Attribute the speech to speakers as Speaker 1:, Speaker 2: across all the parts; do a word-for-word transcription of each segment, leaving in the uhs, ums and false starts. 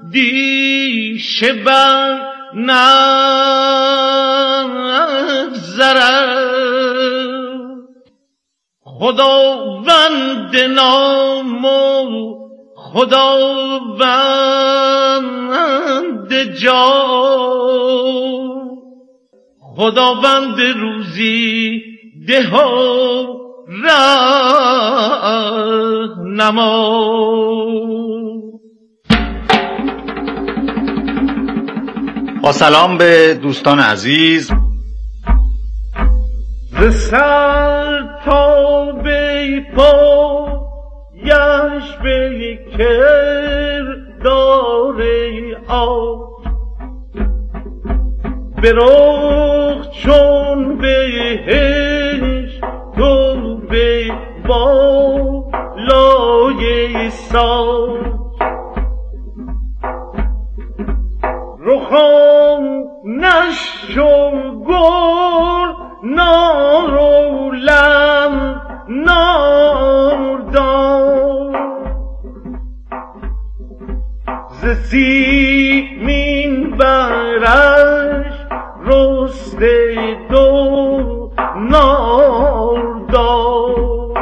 Speaker 1: دیشه بر نگذرد خداوند نام و خداوند جا خداوند روزی ده و رهنما.
Speaker 2: با سلام به دوستان عزیز.
Speaker 1: ز سر تا به پا یش به کردار آب به رخ چون بهشت تو به بالای ساز رخان نشو گل نارولم ناردان ز سیمین برش رسته دو ناردان.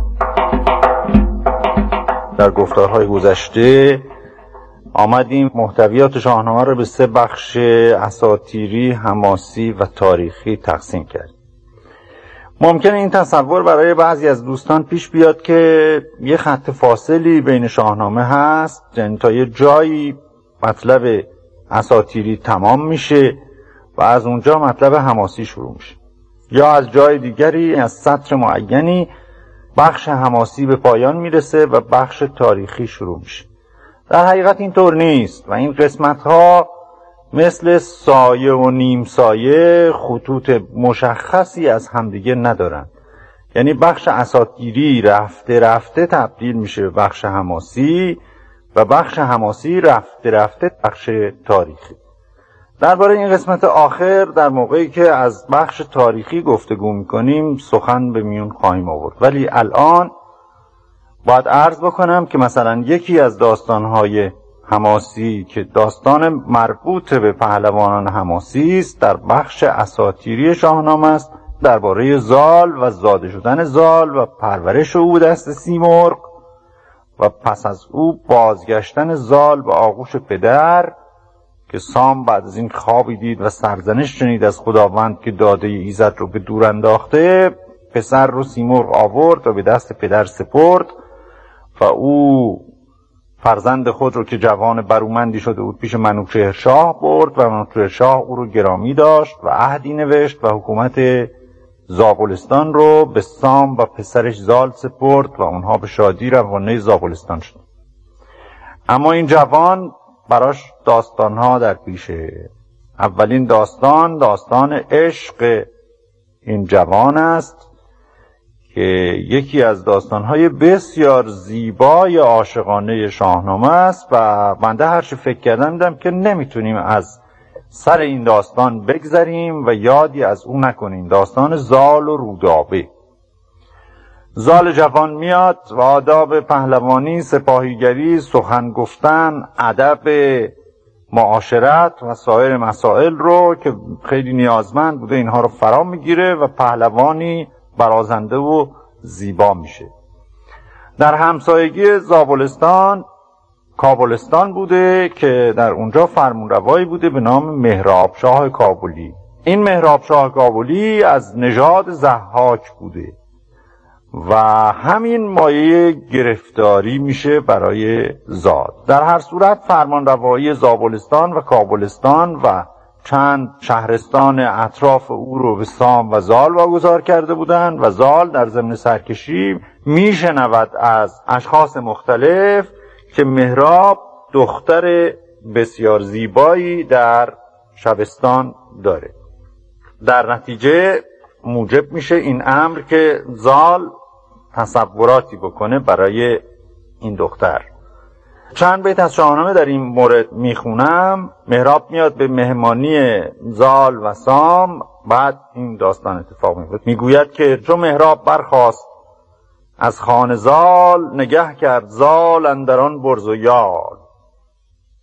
Speaker 2: در گفتارهای گذشته آمدیم محتویات شاهنامه را به سه بخش اساطیری، حماسی و تاریخی تقسیم کردیم. ممکنه این تصور برای بعضی از دوستان پیش بیاد که یه خط فاصلی بین شاهنامه هست، یعنی تا یه جایی مطلب اساطیری تمام میشه و از اونجا مطلب حماسی شروع میشه، یا از جای دیگری از سطر معینی بخش حماسی به پایان میرسه و بخش تاریخی شروع میشه. در حقیقت این طور نیست و این قسمت ها مثل سایه و نیم سایه خطوط مشخصی از همدیگه ندارن. یعنی بخش اساطیری رفته رفته تبدیل میشه به بخش حماسی و بخش حماسی رفته رفته بخش تاریخی. درباره این قسمت آخر در موقعی که از بخش تاریخی گفتگو میکنیم سخن به میون خواهیم آورد، ولی الان باید عرض بکنم که مثلا یکی از داستانهای حماسی که داستان مربوط به پهلوانان حماسی است در بخش اساطیری شاهنامه است، درباره زال و زاده شدن زال و پرورش او دست سیمرغ و پس از او بازگشتن زال به آغوش پدر که سام بعد از این خوابی دید و سرزنش شنید از خداوند که داده ایزد رو به دور انداخته، پسر رو سیمرغ آورد و به دست پدر سپرد و او فرزند خود رو که جوان برومندی شده بود پیش منوچهر شاه برد و منوچهر شاه او رو گرامی داشت و عهدی نوشت و حکومت زابلستان رو به سام و پسرش زال سپرد و اونها به شادی روانه زابلستان شد. اما این جوان براش داستانها در پیشه. اولین داستان داستان عشق این جوان است که یکی از داستانهای بسیار زیبای عاشقانه شاهنامه است و بنده هرچی فکر کردم دیدم که نمیتونیم از سر این داستان بگذریم و یادی از اون نکنیم. داستان زال و رودابه. زال جوان میاد و آداب پهلوانی، سپاهیگری، سخن گفتن، ادب معاشرت و سایر مسائل رو که خیلی نیازمند بوده اینها رو فرا میگیره و پهلوانی برازنده و زیبا میشه. در همسایگی زابلستان کابلستان بوده که در اونجا فرمانروایی بوده به نام مهراب شاه کابلی. این مهراب شاه کابلی از نژاد ضحاک بوده و همین مایه گرفتاری میشه برای زال. در هر صورت فرمانروایی زابلستان و کابلستان و چند شهرستان اطراف او رو به سام و زال واگذار کرده بودند و زال در ضمن سرکشی میشنود از اشخاص مختلف که مهراب دختر بسیار زیبایی در شبستان داره. در نتیجه موجب میشه این امر که زال تصوراتی بکنه برای این دختر. چند بیت از شاهنامه در این مورد میخونم. مهراب میاد به مهمانی زال و سام، بعد این داستان اتفاق میفته. میگوید که چون مهراب برخاست از خانه زال، نگه کرد زال اندران برز و یال.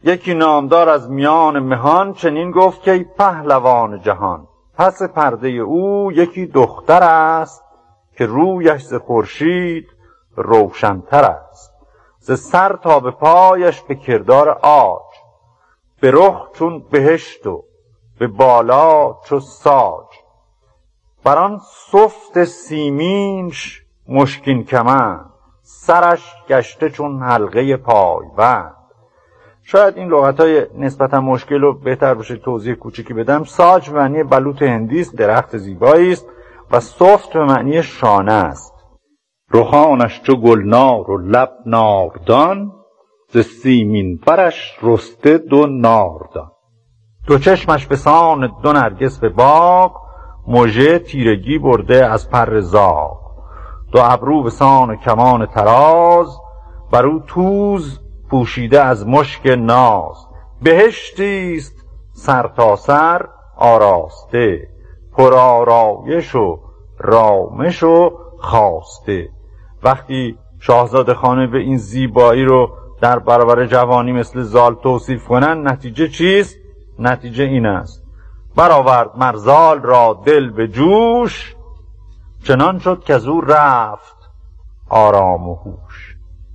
Speaker 2: یکی نامدار از میان مهان چنین گفت که ای پهلوان جهان، پس پرده او یکی دختر است که رویش ز خورشید روشن‌تر است. ز سر تا به پایش به کردار عاج، به رخ چون بهشت و به بالا چو ساج. بران سفت سیمینش مشکین کمند، سرش گشته چون حلقه پایبند. شاید این لغت‌های نسبتا مشکل رو بهتر باشه توضیح کوچیکی بدم. ساج به معنی بلوط هندی است، درخت زیبایی است، و سفت به معنی شانه است. رخانش چو گلنار و لب ناردان، ز سیمین برش رسته دو ناردان. دو چشمش به سان دو نرگس به باغ، مژه تیرگی برده از پر زاغ. دو ابرو به سان کمان تراز، بر او توز پوشیده از مشک ناز. بهشتیست سر تا سر آراسته، پر آرایش و رامش و خواسته. وقتی شاهزاده خانه به این زیبایی رو در برابر جوانی مثل زال توصیف کنن، نتیجه چیست؟ نتیجه این است: برآورد مرزال را دل به جوش، چنان شد که از او رفت آرام و هوش.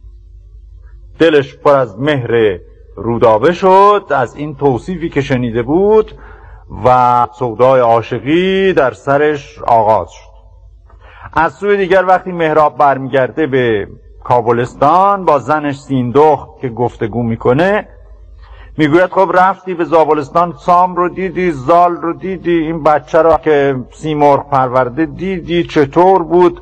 Speaker 2: دلش پر از مهر رودابه شد از این توصیفی که شنیده بود و سودای عاشقی در سرش آغاز شد. از سوی دیگر وقتی مهراب برمیگرده به کابلستان با زنش سیندخت که گفتگو میکنه، میگوید خب رفتی به زابلستان، سام رو دیدی، زال رو دیدی، این بچه رو که سیمرغ پرورده دیدی، چطور بود؟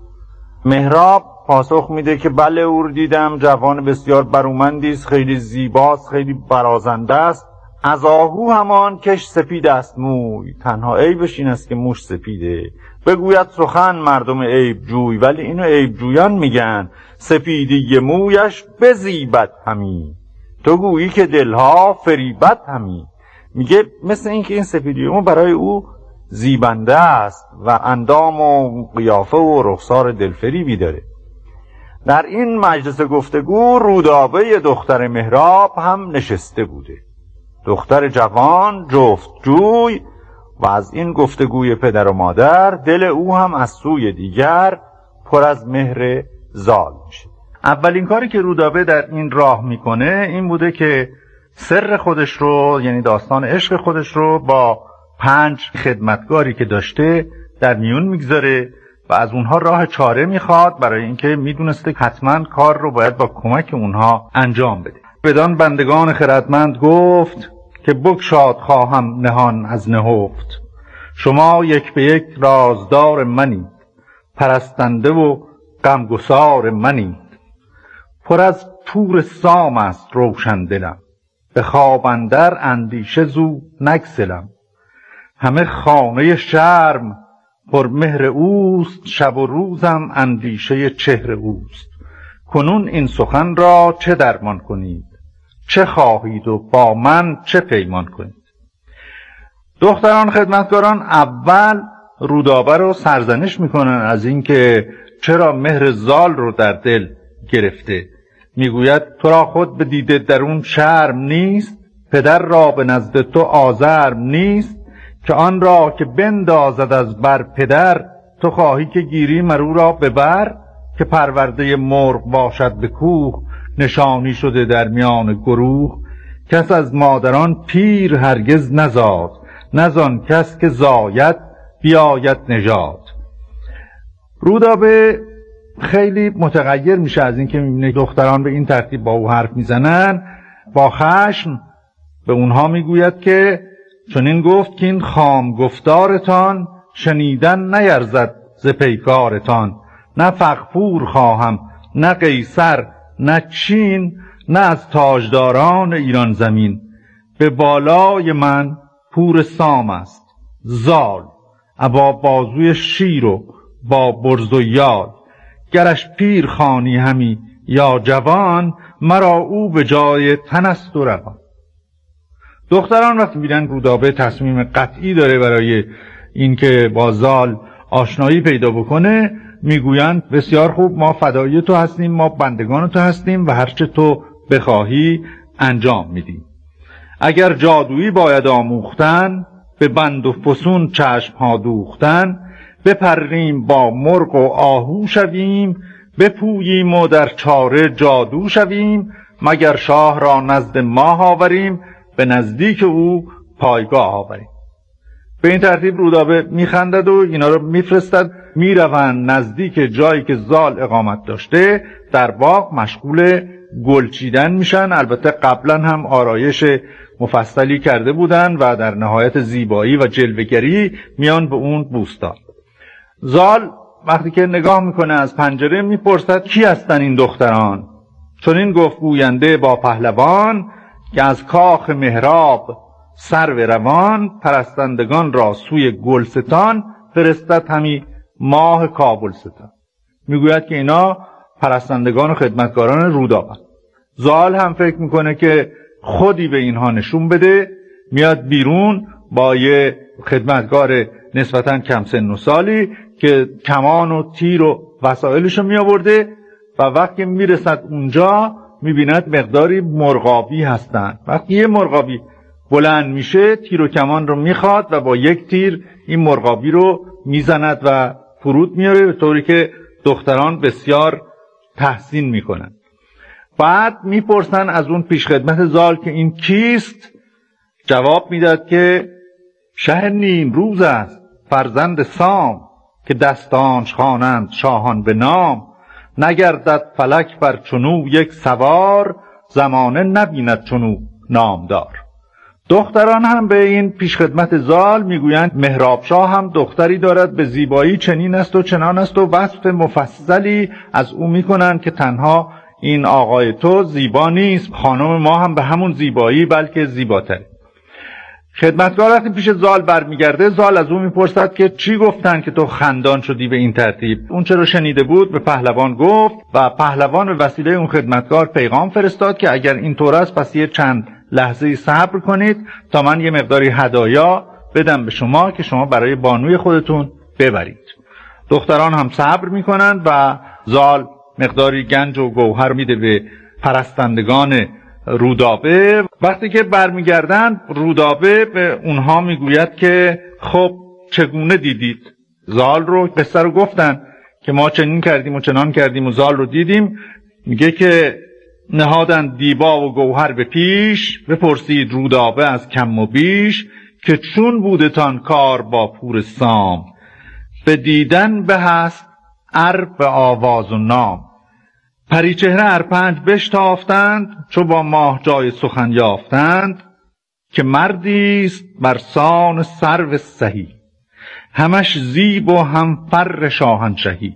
Speaker 2: مهراب پاسخ میده که بله او رو دیدم، جوان بسیار برومندی است، خیلی زیباست، خیلی برازنده است. از آهو همان کش سپید است موی، تنها عیبش این است که موش سپیده. بگوید سخن مردم عیب جوی، ولی اینو عیب جویان میگن. سپیدی مویش بزیبد همی، تو گویی که دلها فریبد همی. میگه مثل این که این سپیدی مو برای او زیبنده است و اندام و قیافه و رخسار دلفریبی داره. در این مجلس گفتگو رودابه دختر مهراب هم نشسته بوده، دختر جوان جفت جوی، و از این گفتگوی پدر و مادر دل او هم از سوی دیگر پر از مهر زال میشه. اولین کاری که رودابه در این راه میکنه این بوده که سر خودش رو، یعنی داستان عشق خودش رو با پنج خدمتگاری که داشته در میون میگذاره و از اونها راه چاره میخواد، برای اینکه میدونسته حتما کار رو باید با کمک اونها انجام بده. بدان بندگان خردمند گفت که بگشاد خواهم نهان از نهفت. شما یک به یک رازدار منید، پرستنده و غمگسار منید. پر از پور سام است روشن دلم، به خواب اندر اندیشه زو نگسلم. همه خانه شرم پر مهر اوست، شب و روزم اندیشه چهر اوست. کنون این سخن را چه درمان کنید، چه خواهید و با من چه پیمان کنید. دختران خدمتگاران اول رودابه رو سرزنش میکنن از اینکه چرا مهر زال رو در دل گرفته. میگوید تو را خود به دیده درون شرم نیست، پدر را به نزد تو آزرم نیست. که آن را که بندازد از بر پدر، تو خواهی که گیری مرو را ببر. که پرورده مرغ باشد به کوه، نشانی شده در میان گروه. کس از مادران پیر هرگز نزاد، نزان کس که زاید بیاید نژاد. رودابه خیلی متغیر میشه از اینکه میبینه دختران به این ترتیب با او حرف میزنن. با خشم به اونها میگوید که چنین گفت که این خام گفتارتان، شنیدن نیرزد ز پیکارتان. نه فغفور خواهم نه قیصر نه چین، نه از تاجداران ایران زمین. به بالای من پور سام است زال، ابا بازوی شیر و با برز و یال. گرش پیر خانی همی یا جوان، مرا او به جای تن است و روان. دختران وقتی می‌بینن رودابه تصمیم قطعی داره برای اینکه با زال آشنایی پیدا بکنه، میگویند بسیار خوب، ما فدایی تو هستیم، ما بندگان تو هستیم و هرچه تو بخواهی
Speaker 3: انجام میدیم. اگر جادویی باید آموختن، به بند و فسون چشم ها دوختن، بپریم با مرغ و آهو شویم، بپوییم و در چاره جادو شویم، مگر شاه را نزد ماه آوریم، به نزدیک او پایگاه آوریم. به این ترتیب رودابه میخندد و اینا رو میفرستد، میروند نزدیک جایی که زال اقامت داشته، در باغ مشغول گل چیدن میشن. البته قبلا هم آرایش مفصلی کرده بودن و در نهایت زیبایی و جلوه‌گری میان به اون بوستان. زال وقتی که نگاه میکنه از پنجره میپرسد کی هستن این دختران؟ چون این گفت گوینده با پهلوان، که از کاخ مهراب سرو روان، پرستندگان را سوی گلستان، فرستد همی ماه کابلستان. میگوید که اینا پرستندگان و خدمتگاران رودابه. زال هم فکر میکنه که خودی به اینها نشون بده، میاد بیرون با یه خدمتگار نسبتاً کم سن و سالی که کمان و تیر و وسایلشو می آورده و وقتی میرسد اونجا میبیند مقداری مرغابی هستن. وقتی یه مرغابی بلند میشه، تیر و کمان رو میخواد و با یک تیر این مرغابی رو میزند و فرود میاره، به طوری که دختران بسیار تحسین میکنن. بعد میپرسن از اون پیشخدمت زال که این کیست؟ جواب میداد که شه نیم روز است فرزند سام، که دستانش خوانند شاهان به نام. نگردد فلک بر چنو یک سوار، زمانه نبیند چنو نامدار. دختران هم به این پیشخدمت زال میگویند مهراب شاه هم دختری دارد، به زیبایی چنین است و چنان است و وصف مفصلی از او میکنند که تنها این آقای تو زیبا نیست، خانم ما هم به همون زیبایی بلکه زیباتره. خدمتگار وقتی پیش زال برمیگرده، زال از او میپرسد که چی گفتن که تو خندان شدی به این ترتیب؟ اون چرا شنیده بود به پهلوان گفت و پهلوان به وسیله اون خدمتگار پیغام فرستاد که اگر این طور است پس یه چند لحظه صبر کنید تا من یه مقداری هدایا بدم به شما که شما برای بانوی خودتون ببرید. دختران هم صبر میکنند و زال مقداری گنج و گوهر میده به پرستندگان رودابه. وقتی که برمیگردند، رودابه به اونها میگوید که خب چگونه دیدید زال رو؟ قصه رو گفتن که ما چنین کردیم و چنان کردیم و زال رو دیدیم. میگه که نهادند دیبا و گوهر به پیش، بپرسید رودابه از کم و بیش، که چون بودتان کار با پور سام، به دیدن به هست ار به آواز و نام. پریچهره ارپنج بشتافتند، چو با ماه جای سخن یافتند، که مردیست بر سان سرو سهی، همش زیب و هم فر شاهنشهی،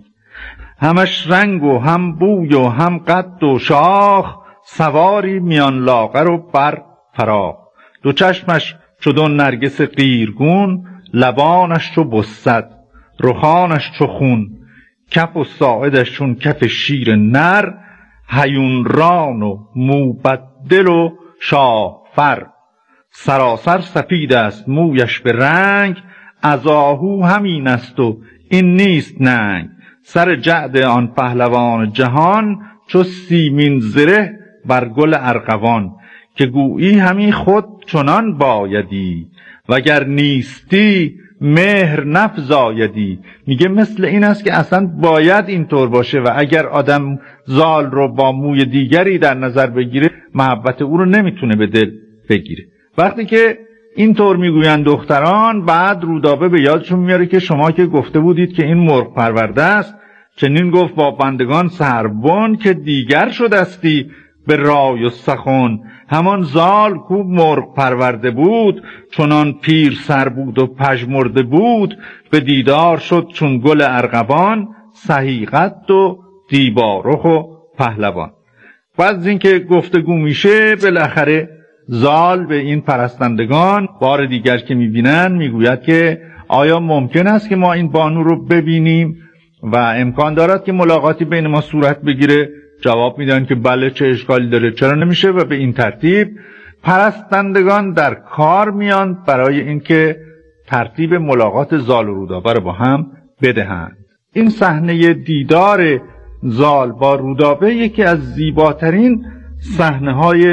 Speaker 3: همش رنگ و هم بوی و هم قد و شاخ، سواری میان لاغر و بر فراخ. دو چشمش چو دو نرگس قیرگون، لبانش چو بسد رخانش چو خون، کف و ساعدش چون کف شیر نر، هیون ران و موبدل و شاه فر. سراسر سپید است مویش به رنگ، از آهو همین است و این نیست ننگ. سر جعد آن پهلوان جهان، چو سیمین زره بر گل ارغوان. که گویی همی خود چنان بایدی، وگر نیستی مهر نفزایدی. میگه مثل این است که اصلا باید اینطور باشه و اگر آدم زال رو با موی دیگری در نظر بگیره، محبت او رو نمیتونه به دل بگیره. وقتی که اینطور میگویند دختران، بعد رودابه به یادشون میاره که شما که گفته بودید که این مرغ پرورده است، چنین گفت با بندگان سربن، که دیگر شدستی به رای و سخن. همان زال کو مرغ پرورده بود، چنان پیر سر بود و پژمرده بود. به دیدار شد چون گل ارغوان، سهی قد و دیبارخ و پهلوان. بعد از اینکه گفتگو میشه، بالاخره زال به این پرستندگان بار دیگر که میبینن میگوید که آیا ممکن است که ما این بانو رو ببینیم و امکان دارد که ملاقاتی بین ما صورت بگیره؟ جواب میدن که بله، چه اشکالی داره، چرا نمیشه؟ و به این ترتیب پرستندگان در کار میان برای اینکه ترتیب ملاقات زال و رودابه رو با هم بدهند. این صحنه دیدار زال با رودابه یکی از زیباترین صحنه‌های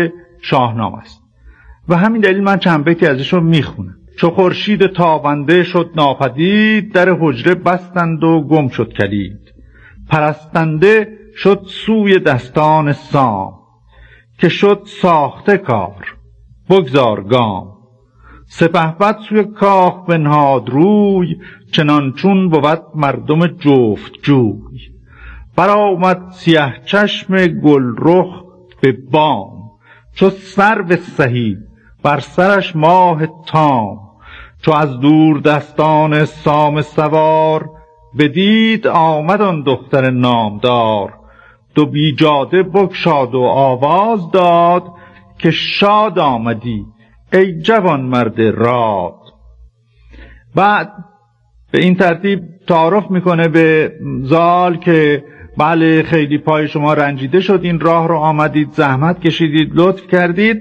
Speaker 3: شاهنامه است و همین دلیل من چند بیتی ازش رو میخونم. چو خورشید تابنده شد ناپدید، در حجره بستند و گم شد کلید. پرستنده شد سوی دستان سام، که شد ساخته کار بگذار گام. سپهبد سوی کاخ بنهاد روی، چنان چون بود مردم جفت جوی. برآمد سیه چشم گل رخ به بام، چو سرو سهی بر سرش ماه تام. چو از دور دستان سام سوار، بدید آمد آن دختر نامدار. دو بیجاده بگشاد و آواز داد، که شاد آمدی ای جوان مرد راد. بعد به این ترتیب تعارف میکنه به زال که بله خیلی پای شما رنجیده شد، این راه رو آمدید، زحمت کشیدید، لطف کردید.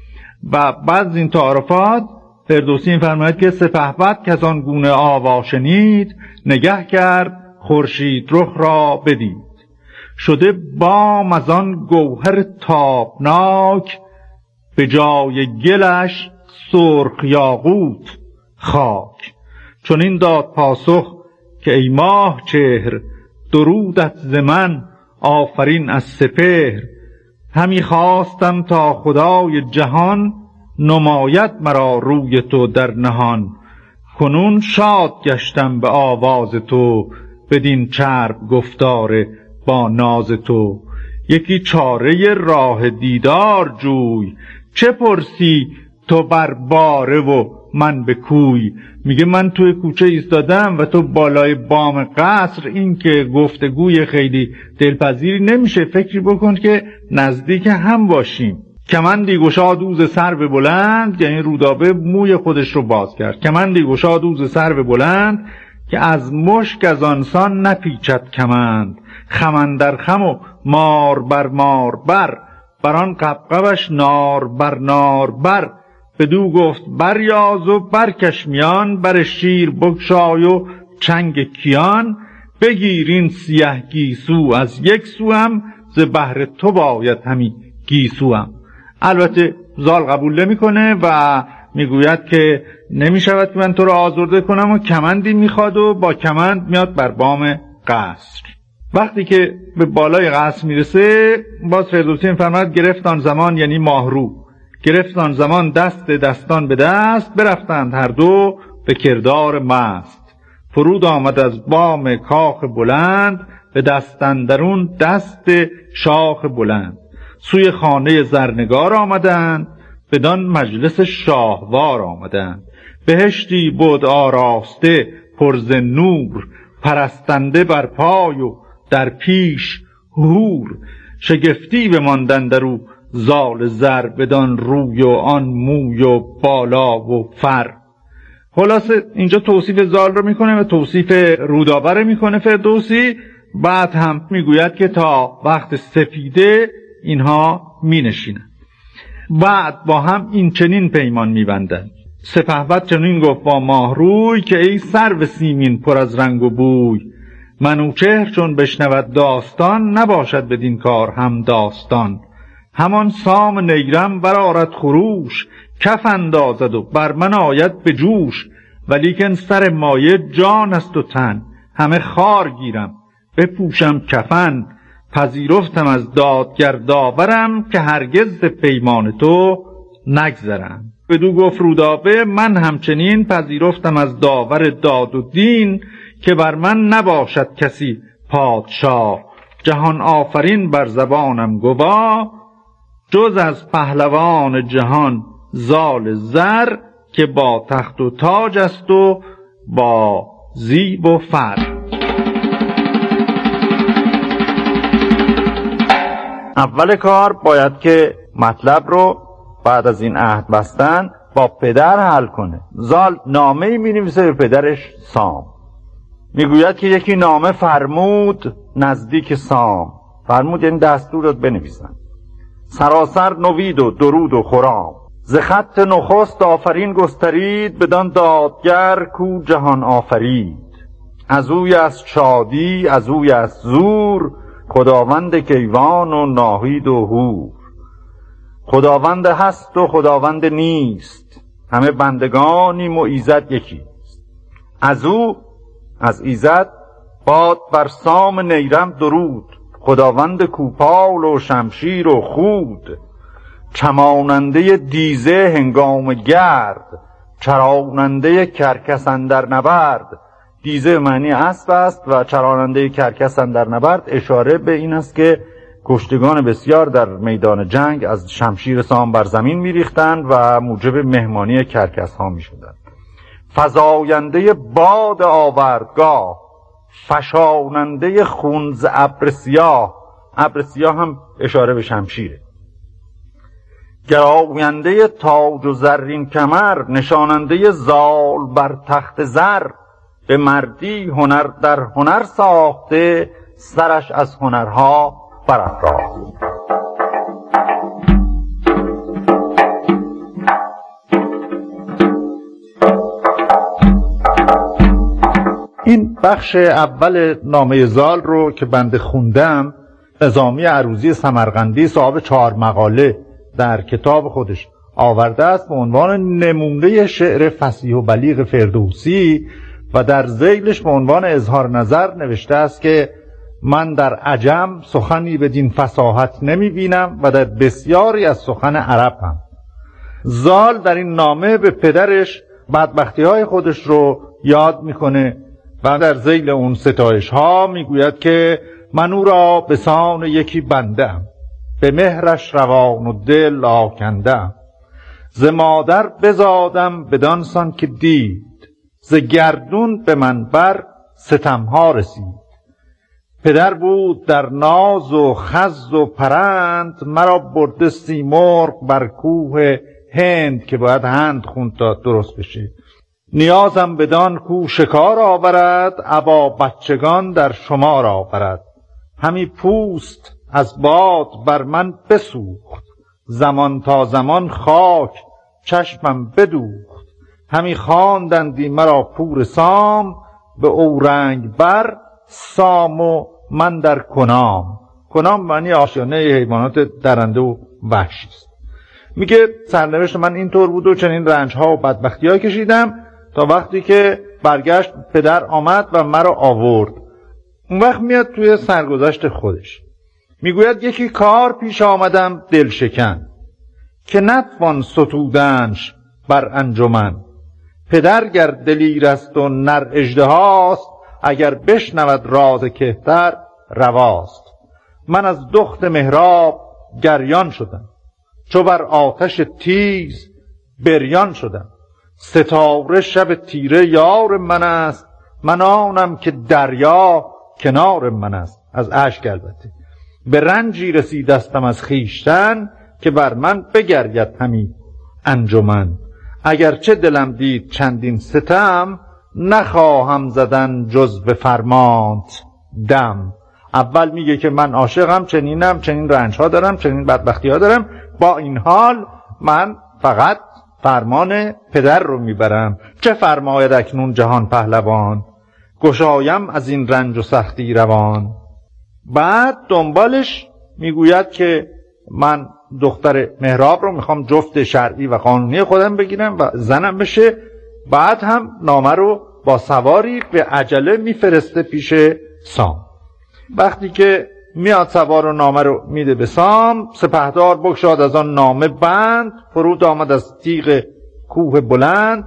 Speaker 3: و بعد این تعارفات فردوسی این فرماید که سپهبد که از آن گونه آوا شنید، نگه کرد خورشید رخ را بدید. شده بام از آن گوهر تابناک، به جای گلش سرخ یاقوت خاک. چون این داد پاسخ که ای ماه چهر، درودت ز من آفرین از سپهر. همی خواستم تا خدای جهان، نماید مرا روی تو در نهان. کنون شاد گشتم به آواز تو، بدین چرب گفتار با ناز تو. یکی چاره راه دیدار جوی، چه پرسی تو بر باره و من به کوی. میگه من توی کوچه ایستادم و تو بالای بام قصر. این که گفتگوی خیلی دلپذیری نمیشه، فکری بکن که نزدیک هم باشیم. کمندی گشاد اوز سرو بلند، یعنی رودابه موی خودش رو باز کرد. کمندی گشاد اوز سرو بلند، که از مشک از آنسان نپیچد کمند. خم اندر خم و مار بر مار بر، بران قبقبش نار بر نار بر. بدو گفت بریاز و برکش میان، بر شیر بگشای و چنگ کیان. بگیر این سیه گیسو از یک سوم، ز بهر تو باید همی گیسوم. البته زال قبول نمیکنه و میگوید که نمیشود که من تو رو آزرده کنم، و کمندی میخواد و با کمند میاد بر بام قصر. وقتی که به بالای قصر میرسه، باز فردوسی فرماید گرفت آن زمان، یعنی ماهرو، گرفت آن زمان دست دستان به دست. برفتند هر دو به کردار مست. فرود آمد از بام کاخ بلند، به دست اندرون دست شاخ بلند. سوی خانه زرنگار آمدند، بدان مجلس شاهوار آمدند. بهشتی بود آراسته پر ز نور، پرستنده بر پای و در پیش هور. شگفتی بماندند درو زال زر، بدان روی و آن موی و بالا و فر. خلاصه اینجا توصیف زال رو میکنه و توصیف رودابه رو میکنه فردوسی. بعد هم میگوید که تا وقت سفیده اینها می نشینن. بعد با هم این چنین پیمان می بندن. سپهبد چنین گفت با ماهروی، که ای سرو سیمین پر از رنگ و بوی. منوچهر چون بشنود داستان، نباشد بدین کار هم داستان. همان سام نیرم برآرد خروش، کف اندازد و بر من آید به جوش. ولیکن سر مایه جان است و تن، همه خار گیرم بپوشم کفن. پذیرفتم از دادگر داورم، که هرگز پیمان تو نگذرم. بدو گفت رودابه من همچنین، پذیرفتم از داور داد و دین. که بر من نباشد کسی پادشاه، جهان آفرین بر زبانم گواه. جز از پهلوان جهان زال زر، که با تخت و تاج است و با زیب و فر.
Speaker 2: اول کار باید که مطلب رو بعد از این عهد بستن با پدر حل کنه. زال نامه‌ای می‌نویسه به پدرش سام. میگوید که یکی نامه فرمود نزدیک سام. فرمود یعنی دستور داد بنویسن. سراسر نوید و درود و خرام، ز خط نخست آفرین گسترید، بدان دادگر کو جهان آفرید. از اوی از شادی از اوی از زور، خداوند کیوان و ناهید و هور. خداوند هست و خداوند نیست، همه بندگانیم و ایزد یکیست. از او، از ایزد، باد بر سام نیرم درود، خداوند کوپال و شمشیر و خود. چماننده دیزه هنگام گرد، چراننده کرکس اندر نبرد. دیزه معنی اسب است و چراننده کرکس اندر نبرد اشاره به این است که کشتگان بسیار در میدان جنگ از شمشیر سام بر زمین میریختند و موجب مهمانی کرکس ها میشدند. فزاینده باد آوردگاه، فشاننده خون ز ابر سیاه. ابر سیاه هم اشاره به شمشیره. گراینده تاج و زرین کمر، نشاننده زال بر تخت زر. به مردی هنر در هنر ساخته، سرش از هنرها برافراخته.
Speaker 3: این بخش اول نامه زال رو که بنده خوندم، نظامی عروضی سمرقندی صاحب چهار مقاله در کتاب خودش آورده است به عنوان نمونه شعر فصیح و بلیغ فردوسی و در ذیلش به عنوان اظهار نظر نوشته است که من در عجم سخنی بدین فصاحت نمی بینم و در بسیاری از سخن عرب هم. زال در این نامه به پدرش بدبختی های خودش رو یاد میکنه و در ذیل اون ستایش ها میگوید که من او را به سان یکی بندم، به مهرش روان و دل آکندم. ز مادر بزادم بدانسان که دید، ز گردون به من بر ستمها رسید. پدر بود در ناز و خز و پرند، مرا برده سیمرغ بر کوه هند که باید هند خوند تا درست بشه. نیازم بدان کو شکار آورد، ابا بچگان در شمار آورد. همی پوست از باد بر من بسوخت، زمان تا زمان خاک چشمم بدوخت. همی خواندندی مرا پور سام، به اورنگ بر سام و من در کنام. کنام معنی آشیانه حیوانات درنده و وحشی است. میگه سرنوشت من اینطور بود و چنین رنجها و بدبختی‌ها کشیدم تا وقتی که برگشت پدر آمد و مرا آورد. اون وقت میاد توی سرگذشت خودش میگوید یکی کار پیش آمدم دل شکن، که نتوان ستودنش بر انجمن. پدر گر دلیر است و نر اژدهاست، اگر بشنود راز کهتر رواست. من از دخت مهراب گریان شدم، چو بر آتش تیز بریان شدم. ستاره شب تیره یار من است، من آنم که دریا کنار من است. از اشک البته. به رنجی رسیدستم از خیشتن، که بر من بگرید همی انجمن. اگرچه دلم دید چندین ستم، نخواهم زدن جز به فرمانت دم. اول میگه که من عاشقم، چنینم، چنین رنج ها دارم، چنین بدبختی ها دارم، با این حال من فقط فرمان پدر رو میبرم. چه فرماید اکنون جهان پهلوان، گشایم از این رنج و سختی روان. بعد دنبالش میگوید که من دختر مهراب رو میخوام جفت شرعی و قانونی خودم بگیرم و زنم بشه. بعد هم نامه رو با سواری به عجله میفرسته پیش سام. وقتی که میاد سوار و نامه رو میده به سام، سپهدار بگشاد از آن نامه بند، فرود آمد از تیغ کوه بلند.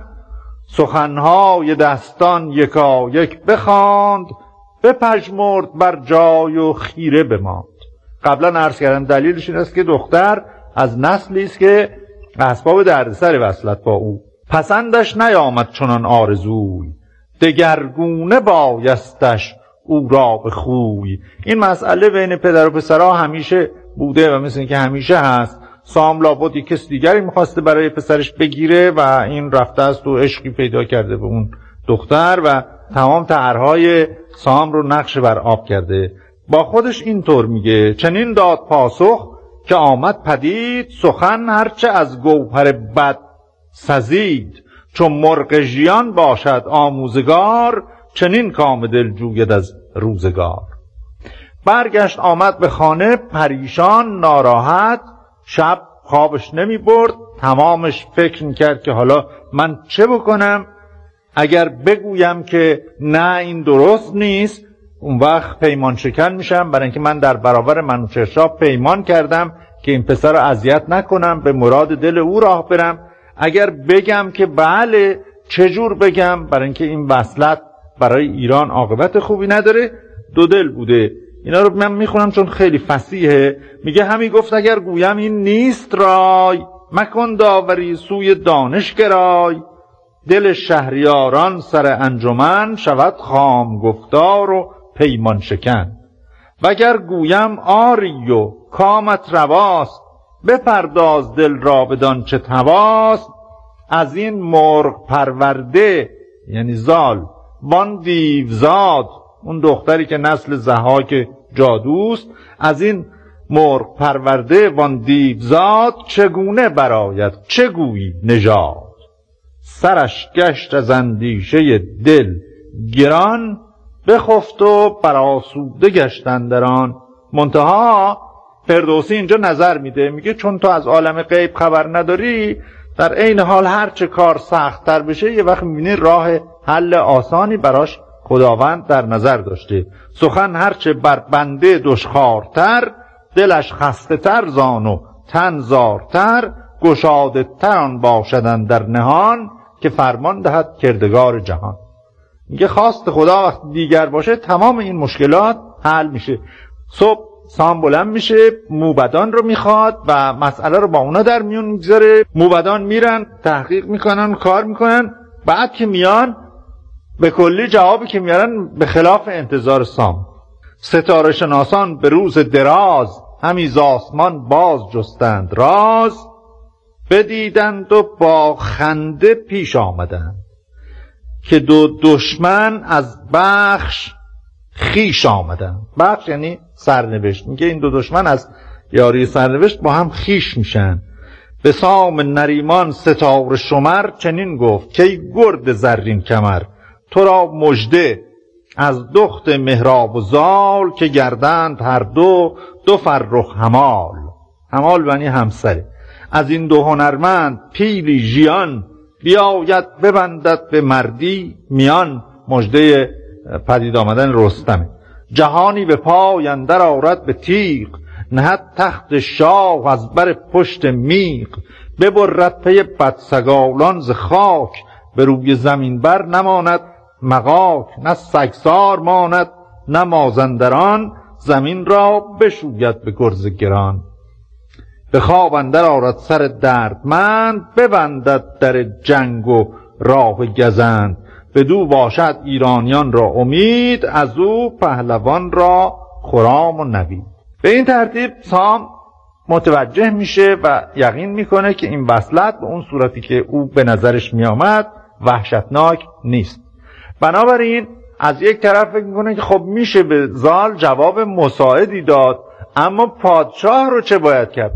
Speaker 3: سخنهای دستان یکا یک بخواند، بپژمرد بر جای و خیره بماند. قبلا عرض کردم دلیلش این است که دختر از نسلی است که اسباب دردسر وصلت با او. پسندش نیامد چنان آرزوی، دگرگونه بایستش او را به خوی. این مسئله بین پدر و پسرها همیشه بوده و مثل اینکه همیشه هست. سام لابد یک کس دیگری میخواسته برای پسرش بگیره و این رفته است و عشقی پیدا کرده به اون دختر و تمام طرحهای سام رو نقش بر آب کرده. با خودش اینطور میگه: چنین داد پاسخ که آمد پدید، سخن هرچه از گوهر بد سزید. چون مرغ ژیان باشد آموزگار، چنین کام دل جوید از روزگار. برگشت آمد به خانه پریشان ناراحت، شب خوابش نمی برد، تمامش فکر میکرد که حالا من چه بکنم. اگر بگویم که نه این درست نیست، اون وقت پیمان شکن میشم، برای اینکه من در برابر منوچهر پیمان کردم که این پسر رو اذیت نکنم، به مراد دل او راه برم. اگر بگم که بله، چجور بگم؟ برای اینکه این وصلت برای ایران عاقبت خوبی نداره. دو دل بوده. اینا رو من میخونم چون خیلی فصیحه. میگه همی گفت اگر گویم این نیست رای، مکن داوری سوی دانش گرای. دل شهریاران سر انجمن، شود خام گفتار و پیمان شکن. وگر گویم آری و کامت رواست، بپرداز دل را بدان چه تواست. از این مرغ پرورده یعنی زال، وان دیوزاد اون دختری که نسل ضحاک جادوست، از این مرغ پرورده وان دیوزاد، چگونه براید چه گویی نژاد. سرش گشت از اندیشه دل گران، بخفت و برآسوده گشت اندران. منتها فردوسی اینجا نظر میده، میگه چون تو از عالم غیب خبر نداری، در عین حال هر چه کار سخت تر بشه یه وقت میبینی راه حل آسانی براش خداوند در نظر داشته. سخن هرچه بر بنده دشخوارتر، دلش خسته تر زان و تن زارتر. گشاده تران باشدن در نهان، که فرمان دهد کردگار جهان. میگه خواست خدا وقت دیگر باشه تمام این مشکلات حل میشه. صبح سام بلند میشه، موبدان رو میخواد و مسئله رو با اونا در میون میگذاره. موبدان میرن تحقیق میکنن، کار میکنن، بعد که میان به کلی جوابی که میارن به خلاف انتظار سام. ستاره شناسان به روز دراز، همی ز آسمان باز جستند راز. بدیدند و با خنده پیش آمدند، که دو دشمن از بخش خیش آمدند. بخش یعنی سرنوشت. میگه این دو دشمن از یاری سرنوشت با هم خیش میشن. به سام نریمان ستاره شمر، چنین گفت که ای گرد زرین کمر. تو را مژده از دخت مهراب و زال، که گردند هر دو دو فرخ همال. همال یعنی همسره. از این دو هنرمند پیلی ژیان، بیاید ببندد به مردی میان. مژده پدید آمدن رستمه. جهانی به پای اندر آرد به تیغ، نهد تخت شاه از بر پشت میغ. ببرد پی بدسگالان ز خاک، به روی زمین بر نماند مغاک. نه سگسار ماند نه مازندران، زمین را بشوید به گرز گران. به خواب اندر آرد سر دردمند، ببندد در جنگ و راه گزند. بدو باشد ایرانیان را امید، از او پهلوان را خرام و نوید. به این ترتیب سام متوجه میشه و یقین میکنه که این وصلت به اون صورتی که او به نظرش میامد وحشتناک نیست. بنابراین از یک طرف فکر میکنه که خب میشه به زال جواب مساعدی داد، اما پادشاه رو چه باید کرد؟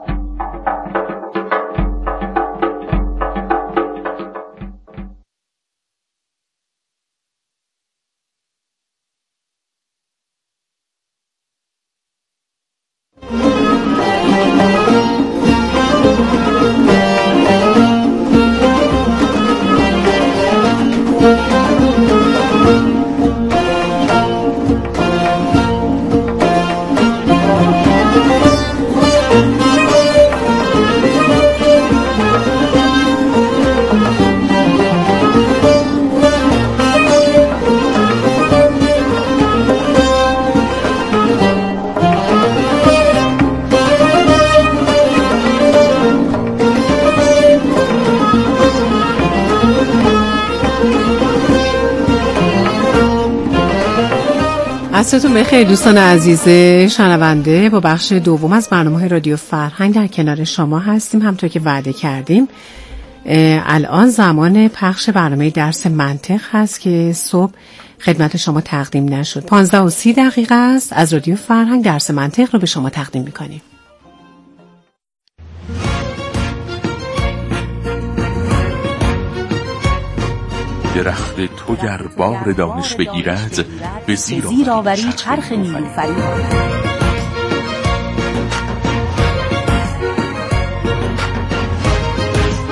Speaker 4: عصرتون بخیر دوستان عزیز شنونده. با بخش دوم از برنامه رادیو فرهنگ در کنار شما هستیم. همونطور که وعده کردیم الان زمان پخش برنامه درس منطق هست که صبح خدمت شما تقدیم نشد. پانزده و سی دقیقه است از رادیو فرهنگ درس منطق رو به شما تقدیم میکنیم.
Speaker 5: درخت تو گر بار دانش بگیرد، به زیر آوری چرخ نیلوفری.